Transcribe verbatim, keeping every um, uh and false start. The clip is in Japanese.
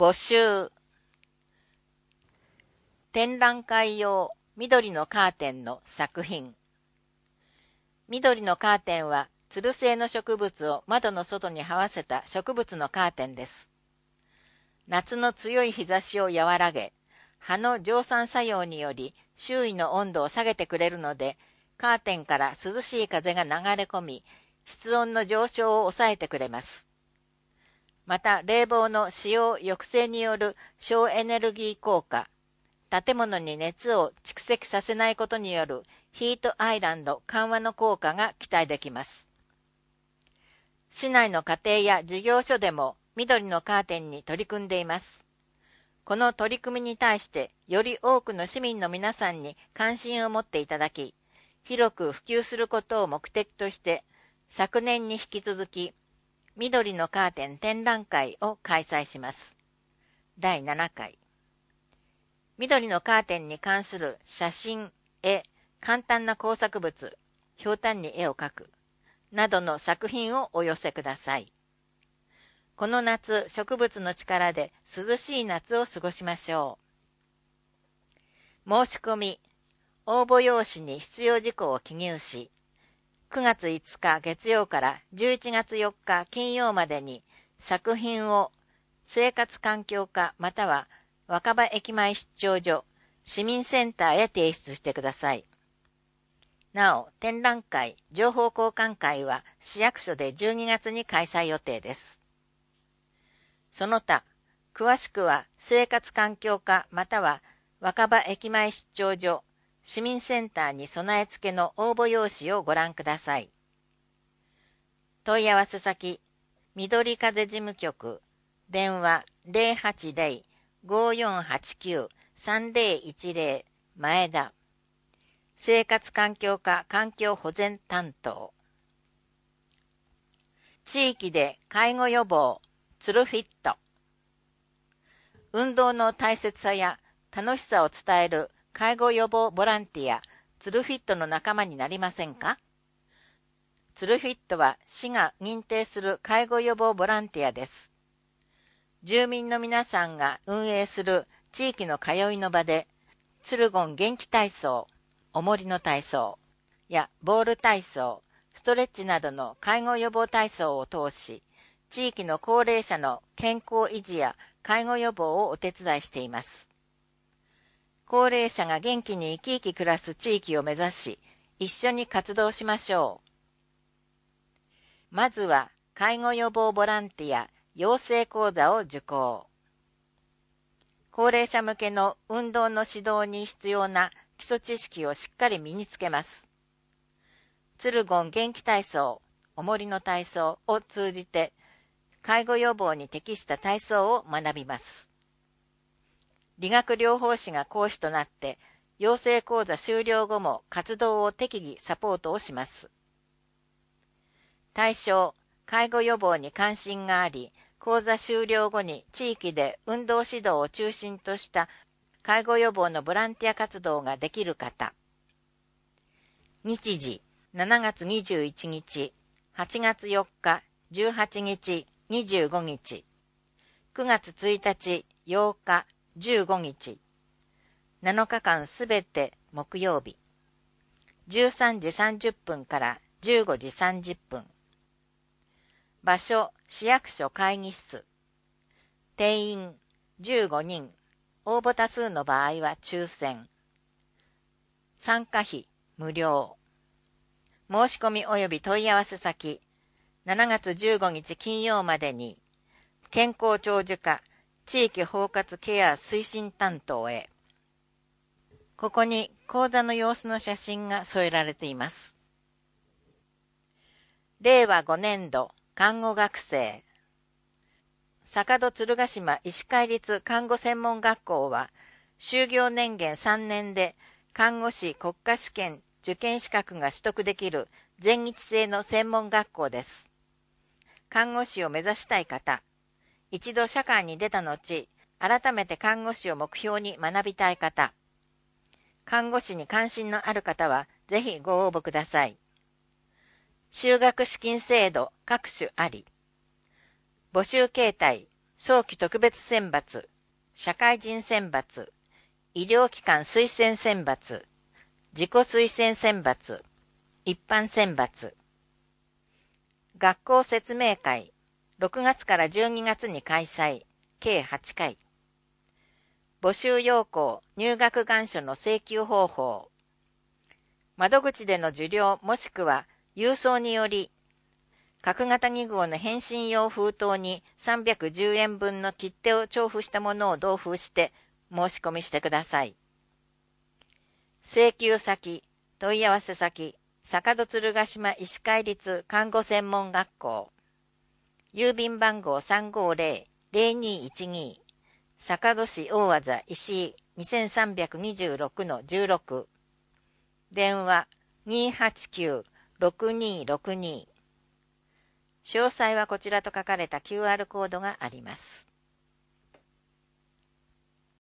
募集。展覧会用緑のカーテンの作品。緑のカーテンはつる性の植物を窓の外に這わせた植物のカーテンです。夏の強い日差しを和らげ、葉の蒸散作用により周囲の温度を下げてくれるので、カーテンから涼しい風が流れ込み、室温の上昇を抑えてくれます。また、冷房の使用抑制による省エネルギー効果、建物に熱を蓄積させないことによるヒートアイランド緩和の効果が期待できます。市内の家庭や事業所でも緑のカーテンに取り組んでいます。この取り組みに対してより多くの市民の皆さんに関心を持っていただき、広く普及することを目的として昨年に引き続き緑のカーテン展覧会を開催します。だいななかい。緑のカーテンに関する写真、絵、簡単な工作物、ひょうたんに絵を描く、などの作品をお寄せください。この夏、植物の力で涼しい夏を過ごしましょう。申し込み、応募用紙に必要事項を記入し、くがついつか月曜からじゅういちがつよっか金曜までに作品を生活環境課または若葉駅前出張所、市民センターへ提出してください。なお、展覧会、情報交換会は市役所でじゅうにがつに開催予定です。その他、詳しくは生活環境課または若葉駅前出張所、市民センターに備え付けの応募用紙をご覧ください。問い合わせ先、緑風事務局、電話 ゼロはちゼロ ごよんはちきゅう さんゼロいちゼロ 前田。生活環境課環境保全担当。地域で介護予防、ツルフィット。運動の大切さや楽しさを伝える介護予防ボランティア、ツルフィットの仲間になりませんか？ツルフィットは市が認定する介護予防ボランティアです。住民の皆さんが運営する地域の通いの場で、ツルゴン元気体操、重りの体操やボール体操、ストレッチなどの介護予防体操を通し、地域の高齢者の健康維持や介護予防をお手伝いしています。高齢者が元気に生き生き暮らす地域を目指し、一緒に活動しましょう。まずは、介護予防ボランティア養成講座を受講。高齢者向けの運動の指導に必要な基礎知識をしっかり身につけます。ツルゴン元気体操、重りの体操を通じて、介護予防に適した体操を学びます。理学療法士が講師となって、養成講座終了後も活動を適宜サポートをします。対象、介護予防に関心があり、講座終了後に地域で運動指導を中心とした介護予防のボランティア活動ができる方。日時、しちがつにじゅういちにち、はちがつよっか、じゅうはちにち、にじゅうごにち、くがつついたち、ようか、じゅうごにち、なのかかんすべて木曜日、じゅうさんじさんじゅっぷんからじゅうごじさんじゅっぷん。場所、市役所会議室。定員じゅうごにん、応募多数の場合は抽選。参加費無料。申し込み及び問い合わせ先、しちがつじゅうごにち金曜までに、健康長寿課地域包括ケア推進担当へ。ここに講座の様子の写真が添えられています。れいわごねんど看護学生。坂戸鶴ヶ島医師会立看護専門学校は、就業年限さんねんで看護師国家試験受験資格が取得できる全日制の専門学校です。看護師を目指したい方、一度社会に出た後、改めて看護師を目標に学びたい方、看護師に関心のある方は、ぜひご応募ください。就学資金制度各種あり。募集形態、 早期特別選抜、社会人選抜、医療機関推薦選抜、自己推薦選抜、一般選抜。学校説明会、ろくがつからじゅうにがつに開催、計はちかい。募集要項、入学願書の請求方法。窓口での受領もしくは郵送により、角型に号の返信用封筒にさんびゃくじゅうえんぶんの切手を帳付したものを同封して申し込みしてください。請求先、問い合わせ先、坂戸鶴ヶ島医師会立看護専門学校。郵便番号 さんごゼロ ゼロにいちに 坂戸市大字石井 にさんさんにろくのじゅうろく。電話 にーはちきゅう ろくにーろくに。詳細はこちらと書かれた キューアール コードがあります。